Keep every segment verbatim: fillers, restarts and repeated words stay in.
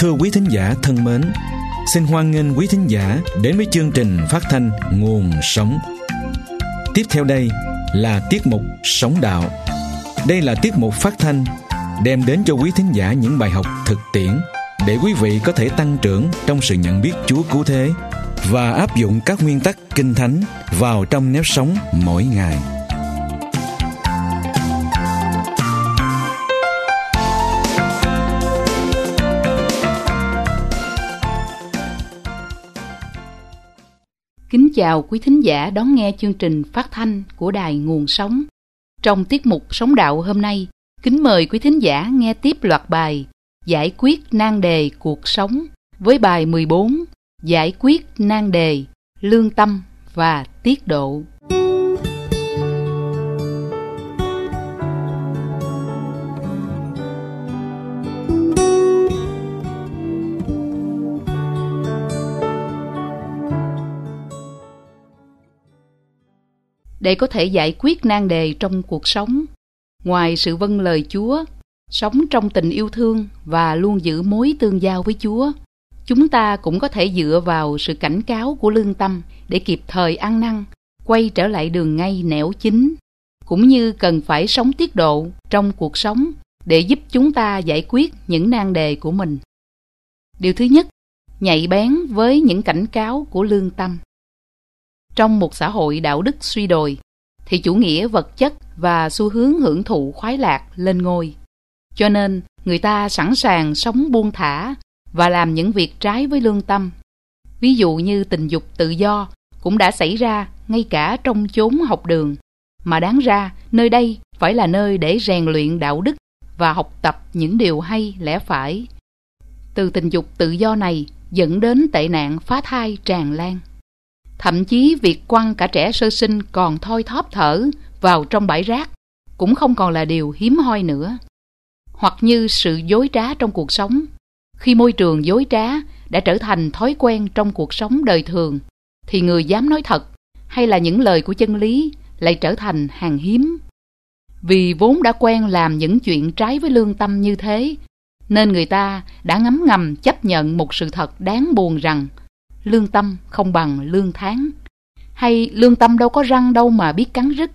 Thưa quý thính giả thân mến, xin hoan nghênh quý thính giả đến với chương trình phát thanh Nguồn Sống. Tiếp theo đây là tiết mục Sống Đạo. Đây là tiết mục phát thanh đem đến cho quý thính giả những bài học thực tiễn để quý vị có thể tăng trưởng trong sự nhận biết Chúa cứu thế và áp dụng các nguyên tắc Kinh Thánh vào trong nếp sống mỗi ngày. Kính chào quý thính giả đón nghe chương trình phát thanh của Đài Nguồn Sống. Trong tiết mục Sống Đạo hôm nay, kính mời quý thính giả nghe tiếp loạt bài Giải quyết nan đề cuộc sống với bài mười bốn Giải quyết nan đề, lương tâm và tiết độ. Để có thể giải quyết nan đề trong cuộc sống, ngoài sự vâng lời Chúa, sống trong tình yêu thương và luôn giữ mối tương giao với Chúa, chúng ta cũng có thể dựa vào sự cảnh cáo của lương tâm để kịp thời ăn năn, quay trở lại đường ngay nẻo chính, cũng như cần phải sống tiết độ trong cuộc sống để giúp chúng ta giải quyết những nan đề của mình. Điều thứ nhất, nhạy bén với những cảnh cáo của lương tâm. Trong một xã hội đạo đức suy đồi, thì chủ nghĩa vật chất và xu hướng hưởng thụ khoái lạc lên ngôi. Cho nên, người ta sẵn sàng sống buông thả và làm những việc trái với lương tâm. Ví dụ như tình dục tự do cũng đã xảy ra ngay cả trong chốn học đường, mà đáng ra nơi đây phải là nơi để rèn luyện đạo đức và học tập những điều hay lẽ phải. Từ tình dục tự do này dẫn đến tệ nạn phá thai tràn lan. Thậm chí việc quăng cả trẻ sơ sinh còn thoi thóp thở vào trong bãi rác cũng không còn là điều hiếm hoi nữa. Hoặc như sự dối trá trong cuộc sống. Khi môi trường dối trá đã trở thành thói quen trong cuộc sống đời thường, thì người dám nói thật hay là những lời của chân lý lại trở thành hàng hiếm. Vì vốn đã quen làm những chuyện trái với lương tâm như thế, nên người ta đã ngấm ngầm chấp nhận một sự thật đáng buồn rằng lương tâm không bằng lương tháng, hay lương tâm đâu có răng đâu mà biết cắn rứt.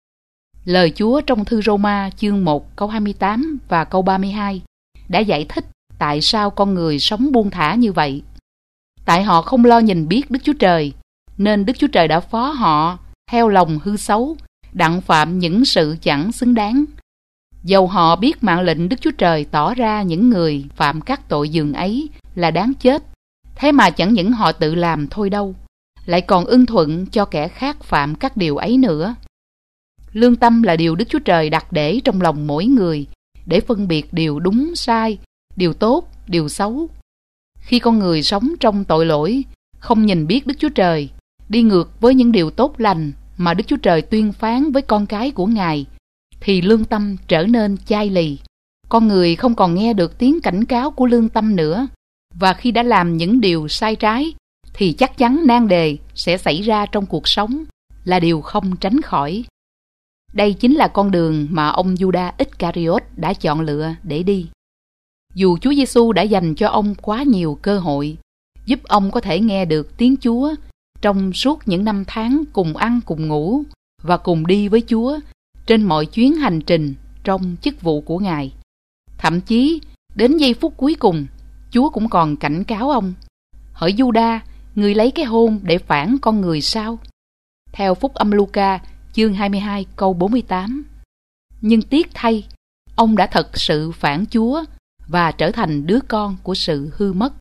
Lời Chúa trong thư Roma chương một câu hai mươi tám và câu ba mươi hai đã giải thích tại sao con người sống buông thả như vậy. Tại họ không lo nhìn biết Đức Chúa Trời, nên Đức Chúa Trời đã phó họ theo lòng hư xấu, đặng phạm những sự chẳng xứng đáng. Dầu họ biết mạng lệnh Đức Chúa Trời tỏ ra những người phạm các tội dường ấy là đáng chết, thế mà chẳng những họ tự làm thôi đâu, lại còn ưng thuận cho kẻ khác phạm các điều ấy nữa. Lương tâm là điều Đức Chúa Trời đặt để trong lòng mỗi người để phân biệt điều đúng sai, điều tốt, điều xấu. Khi con người sống trong tội lỗi, không nhìn biết Đức Chúa Trời, đi ngược với những điều tốt lành mà Đức Chúa Trời tuyên phán với con cái của Ngài, thì lương tâm trở nên chai lì. Con người không còn nghe được tiếng cảnh cáo của lương tâm nữa. Và khi đã làm những điều sai trái, thì chắc chắn nan đề sẽ xảy ra trong cuộc sống, là điều không tránh khỏi. Đây chính là con đường mà ông Judas Iscariot đã chọn lựa để đi. Dù Chúa Giêsu đã dành cho ông quá nhiều cơ hội, giúp ông có thể nghe được tiếng Chúa trong suốt những năm tháng cùng ăn cùng ngủ và cùng đi với Chúa trên mọi chuyến hành trình trong chức vụ của Ngài. Thậm chí, đến giây phút cuối cùng, Chúa cũng còn cảnh cáo ông: hỡi Judas, người lấy cái hôn để phản con người sao? Theo Phúc Âm Luca chương hai mươi hai câu bốn mươi tám. Nhưng tiếc thay, ông đã thật sự phản Chúa và trở thành đứa con của sự hư mất.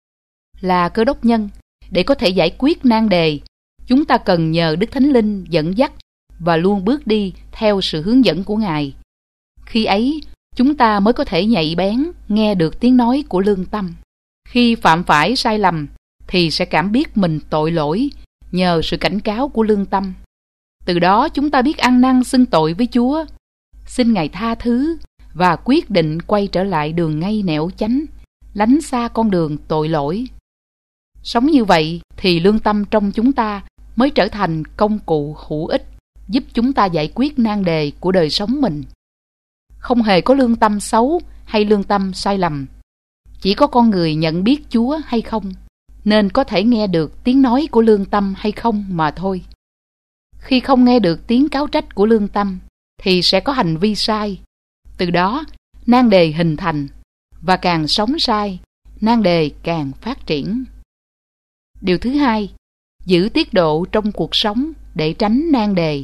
Là Cơ Đốc nhân, để có thể giải quyết nan đề, chúng ta cần nhờ Đức Thánh Linh dẫn dắt và luôn bước đi theo sự hướng dẫn của Ngài. Khi ấy, chúng ta mới có thể nhạy bén nghe được tiếng nói của lương tâm. Khi phạm phải sai lầm thì sẽ cảm biết mình tội lỗi nhờ sự cảnh cáo của lương tâm. Từ đó chúng ta biết ăn năn xưng tội với Chúa, xin Ngài tha thứ và quyết định quay trở lại đường ngay nẻo chánh, lánh xa con đường tội lỗi. Sống như vậy thì lương tâm trong chúng ta mới trở thành công cụ hữu ích giúp chúng ta giải quyết nan đề của đời sống mình. Không hề có lương tâm xấu hay lương tâm sai lầm. Chỉ có con người nhận biết Chúa hay không, nên có thể nghe được tiếng nói của lương tâm hay không mà thôi. Khi không nghe được tiếng cáo trách của lương tâm, thì sẽ có hành vi sai. Từ đó, nan đề hình thành, và càng sống sai, nan đề càng phát triển. Điều thứ hai, giữ tiết độ trong cuộc sống để tránh nan đề.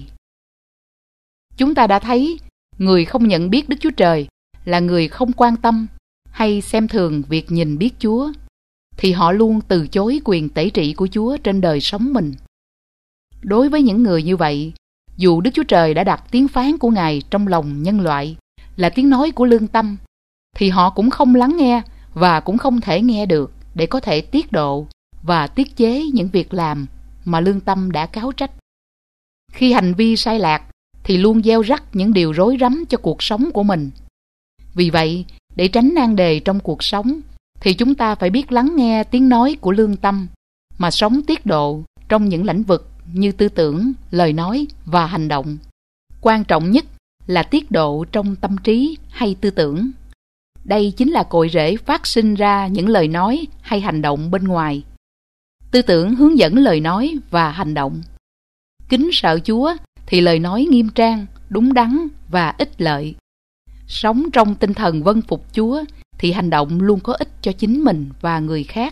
Chúng ta đã thấy, người không nhận biết Đức Chúa Trời là người không quan tâm hay xem thường việc nhìn biết Chúa, thì họ luôn từ chối quyền tể trị của Chúa trên đời sống mình. Đối với những người như vậy, dù Đức Chúa Trời đã đặt tiếng phán của Ngài trong lòng nhân loại là tiếng nói của lương tâm, thì họ cũng không lắng nghe và cũng không thể nghe được để có thể tiết độ và tiết chế những việc làm mà lương tâm đã cáo trách. Khi hành vi sai lạc thì luôn gieo rắc những điều rối rắm cho cuộc sống của mình. Vì vậy, để tránh nan đề trong cuộc sống, thì chúng ta phải biết lắng nghe tiếng nói của lương tâm mà sống tiết độ trong những lĩnh vực như tư tưởng, lời nói và hành động. Quan trọng nhất là tiết độ trong tâm trí hay tư tưởng. Đây chính là cội rễ phát sinh ra những lời nói hay hành động bên ngoài. Tư tưởng hướng dẫn lời nói và hành động. Kính sợ Chúa thì lời nói nghiêm trang, đúng đắn và ích lợi. Sống trong tinh thần vâng phục Chúa thì hành động luôn có ích cho chính mình và người khác.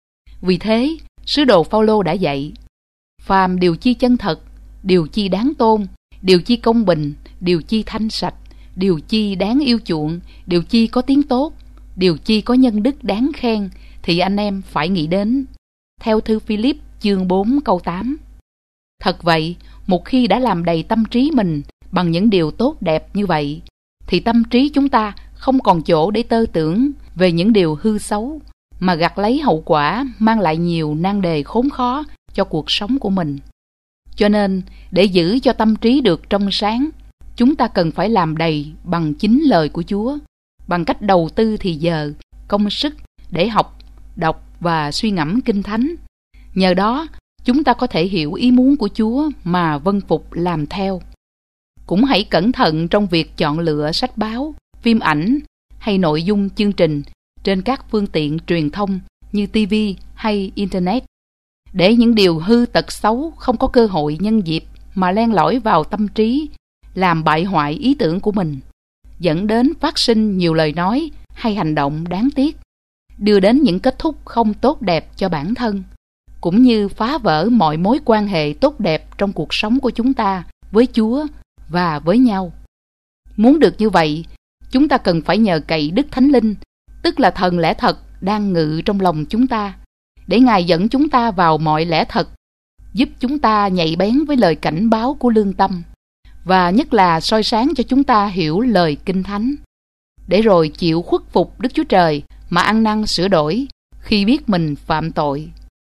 Vì thế, sứ đồ Phao-lô đã dạy: phàm điều chi chân thật, điều chi đáng tôn, điều chi công bình, điều chi thanh sạch, điều chi đáng yêu chuộng, điều chi có tiếng tốt, điều chi có nhân đức đáng khen, thì anh em phải nghĩ đến. Theo thư Philip chương bốn câu tám. Thật vậy, một khi đã làm đầy tâm trí mình bằng những điều tốt đẹp như vậy, thì tâm trí chúng ta không còn chỗ để tơ tưởng về những điều hư xấu, mà gặt lấy hậu quả mang lại nhiều nan đề khốn khó cho cuộc sống của mình. Cho nên, để giữ cho tâm trí được trong sáng, chúng ta cần phải làm đầy bằng chính lời của Chúa, bằng cách đầu tư thì giờ, công sức để học, đọc và suy ngẫm Kinh Thánh. Nhờ đó, chúng ta có thể hiểu ý muốn của Chúa mà vâng phục làm theo. Cũng hãy cẩn thận trong việc chọn lựa sách báo, phim ảnh hay nội dung chương trình trên các phương tiện truyền thông như ti vi hay Internet, để những điều hư tật xấu không có cơ hội nhân dịp mà len lỏi vào tâm trí, làm bại hoại ý tưởng của mình, dẫn đến phát sinh nhiều lời nói hay hành động đáng tiếc, đưa đến những kết thúc không tốt đẹp cho bản thân, cũng như phá vỡ mọi mối quan hệ tốt đẹp trong cuộc sống của chúng ta với Chúa và với nhau. Muốn được như vậy, chúng ta cần phải nhờ cậy Đức Thánh Linh, tức là thần lẽ thật đang ngự trong lòng chúng ta, để Ngài dẫn chúng ta vào mọi lẽ thật, giúp chúng ta nhạy bén với lời cảnh báo của lương tâm, và nhất là soi sáng cho chúng ta hiểu lời Kinh Thánh, để rồi chịu khuất phục Đức Chúa Trời mà ăn năn sửa đổi khi biết mình phạm tội.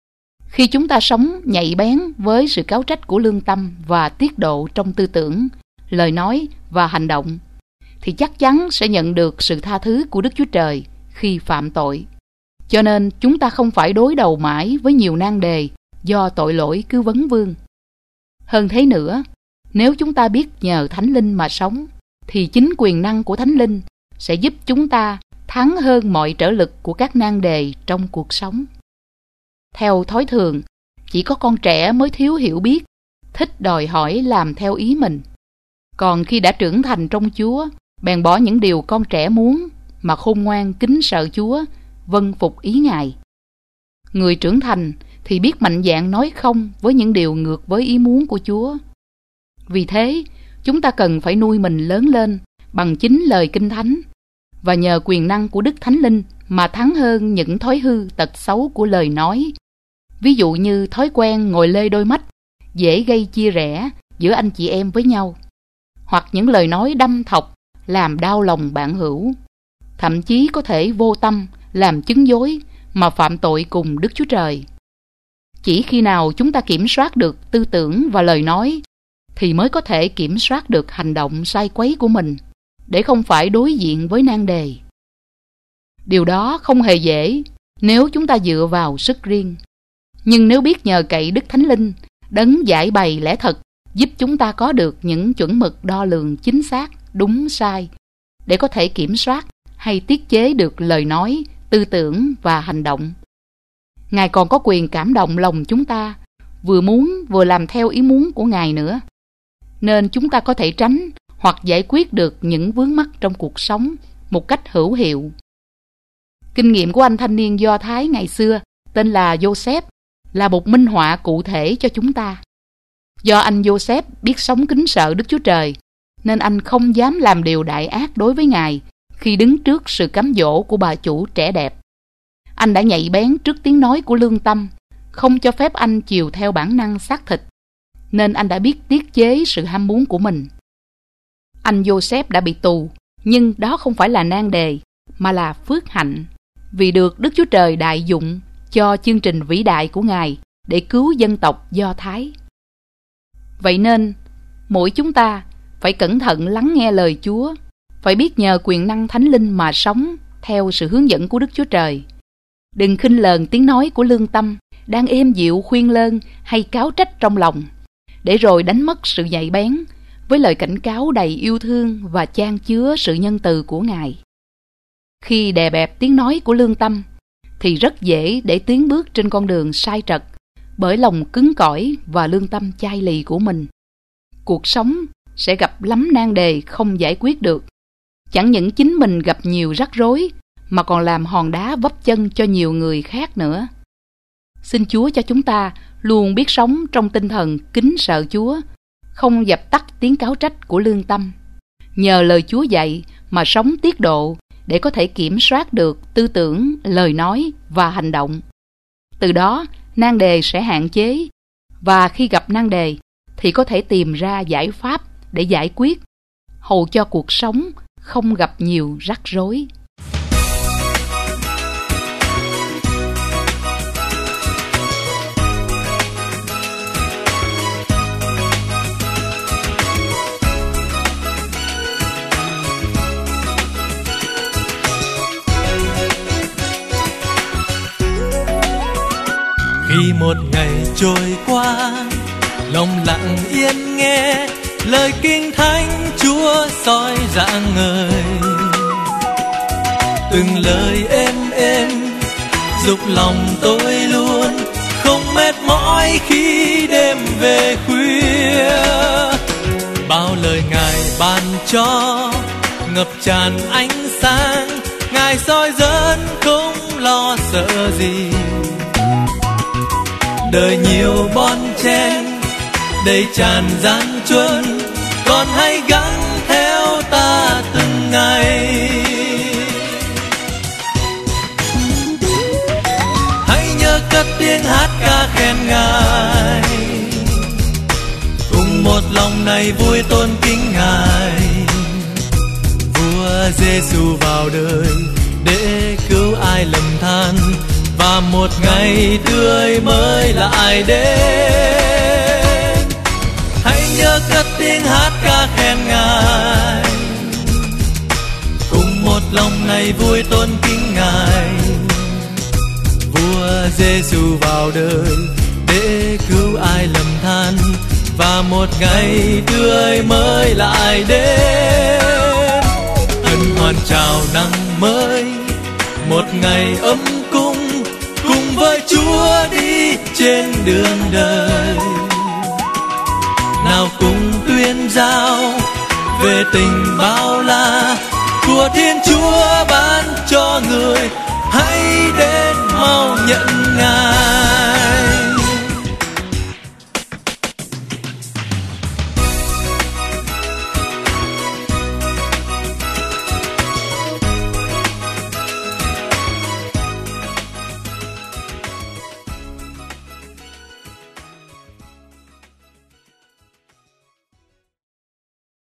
Khi chúng ta sống nhạy bén với sự cáo trách của lương tâm và tiết độ trong tư tưởng, lời nói và hành động, thì chắc chắn sẽ nhận được sự tha thứ của Đức Chúa Trời khi phạm tội. Cho nên chúng ta không phải đối đầu mãi với nhiều nan đề do tội lỗi cứ vấn vương. Hơn thế nữa, nếu chúng ta biết nhờ Thánh Linh mà sống, thì chính quyền năng của Thánh Linh sẽ giúp chúng ta thắng hơn mọi trở lực của các nan đề trong cuộc sống. Theo thói thường, chỉ có con trẻ mới thiếu hiểu biết, thích đòi hỏi làm theo ý mình. Còn khi đã trưởng thành trong Chúa, bèn bỏ những điều con trẻ muốn mà khôn ngoan kính sợ Chúa, vâng phục ý Ngài. Người trưởng thành thì biết mạnh dạn nói không với những điều ngược với ý muốn của Chúa. Vì thế, chúng ta cần phải nuôi mình lớn lên bằng chính lời Kinh Thánh, và nhờ quyền năng của Đức Thánh Linh mà thắng hơn những thói hư tật xấu của lời nói. Ví dụ như thói quen ngồi lê đôi mắt, dễ gây chia rẽ giữa anh chị em với nhau, hoặc những lời nói đâm thọc làm đau lòng bạn hữu, thậm chí có thể vô tâm làm chứng dối mà phạm tội cùng Đức Chúa Trời. Chỉ khi nào chúng ta kiểm soát được tư tưởng và lời nói, thì mới có thể kiểm soát được hành động sai quấy của mình, để không phải đối diện với nan đề. Điều đó không hề dễ nếu chúng ta dựa vào sức riêng. Nhưng nếu biết nhờ cậy Đức Thánh Linh, đấng giải bày lẽ thật, giúp chúng ta có được những chuẩn mực đo lường chính xác, đúng sai, để có thể kiểm soát hay tiết chế được lời nói tư tưởng và hành động. Ngài còn có quyền cảm động lòng chúng ta, vừa muốn vừa làm theo ý muốn của Ngài nữa. Nên chúng ta có thể tránh hoặc giải quyết được những vướng mắc trong cuộc sống một cách hữu hiệu. Kinh nghiệm của anh thanh niên Do Thái ngày xưa tên là Joseph là một minh họa cụ thể cho chúng ta. Do anh Joseph biết sống kính sợ Đức Chúa Trời, nên anh không dám làm điều đại ác đối với Ngài khi đứng trước sự cám dỗ của bà chủ trẻ đẹp. Anh đã nhạy bén trước tiếng nói của lương tâm, không cho phép anh chiều theo bản năng xác thịt, nên anh đã biết tiết chế sự ham muốn của mình. Anh Joseph đã bị tù, nhưng đó không phải là nan đề, mà là phước hạnh, vì được Đức Chúa Trời đại dụng cho chương trình vĩ đại của Ngài để cứu dân tộc Do Thái. Vậy nên, mỗi chúng ta phải cẩn thận lắng nghe lời Chúa, phải biết nhờ quyền năng Thánh Linh mà sống theo sự hướng dẫn của Đức Chúa Trời. Đừng khinh lờn tiếng nói của lương tâm đang êm dịu khuyên lơn hay cáo trách trong lòng, để rồi đánh mất sự nhạy bén với lời cảnh cáo đầy yêu thương và chan chứa sự nhân từ của Ngài. Khi đè bẹp tiếng nói của lương tâm, thì rất dễ để tiến bước trên con đường sai trật bởi lòng cứng cỏi và lương tâm chai lì của mình. Cuộc sống sẽ gặp lắm nan đề không giải quyết được. Chẳng những chính mình gặp nhiều rắc rối, mà còn làm hòn đá vấp chân cho nhiều người khác nữa. Xin Chúa cho chúng ta luôn biết sống trong tinh thần kính sợ Chúa, không dập tắt tiếng cáo trách của lương tâm. Nhờ lời Chúa dạy mà sống tiết độ để có thể kiểm soát được tư tưởng, lời nói và hành động. Từ đó, nan đề sẽ hạn chế, và khi gặp nan đề thì có thể tìm ra giải pháp để giải quyết, hầu cho cuộc sống không gặp nhiều rắc rối. Khi một ngày trôi qua, lòng lặng yên nghe lời kinh thánh Chúa soi rạng ngời. Từng lời êm êm dục lòng tôi luôn không mệt mỏi khi đêm về khuya. Bao lời Ngài ban cho ngập tràn ánh sáng, Ngài soi dẫn không lo sợ gì. Đời nhiều bon chen đầy tràn gian truân, còn hãy gắng theo ta từng ngày. Hãy nhớ cất tiếng hát ca khen Ngài, cùng một lòng này vui tôn kính Ngài. Vua Giêsu vào đời để cứu ai lầm than, và một ngày tươi mới lại đến. Hãy nhớ cất tiếng hát ca khen Ngài, cùng một lòng này vui tôn kính Ngài. Vua Giêsu vào đời để cứu ai lầm than, và một ngày tươi mới lại đến. Hân hoan chào năm mới, một ngày ấm cúng, cùng với Chúa đi trên đường đời. Nào cùng tuyên giao về tình bao la của Thiên Chúa ban cho người. Hãy đến mau nhận